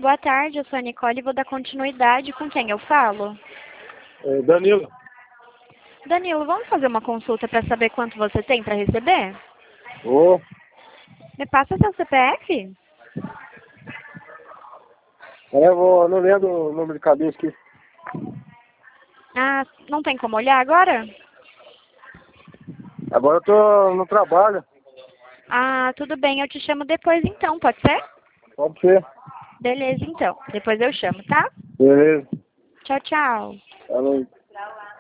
Boa tarde, eu sou a Nicole e vou dar continuidade com quem eu falo. Danilo. Danilo, vamos fazer uma consulta para saber quanto você tem para receber? Ô, Me passa seu CPF? não lembro o nome de cabeça aqui. Ah, não tem como olhar agora? Agora eu tô no trabalho. Ah, tudo bem, eu te chamo depois então, pode ser? Pode ser. Beleza, então. Depois eu chamo, tá? Beleza. Tchau, tchau. Falou.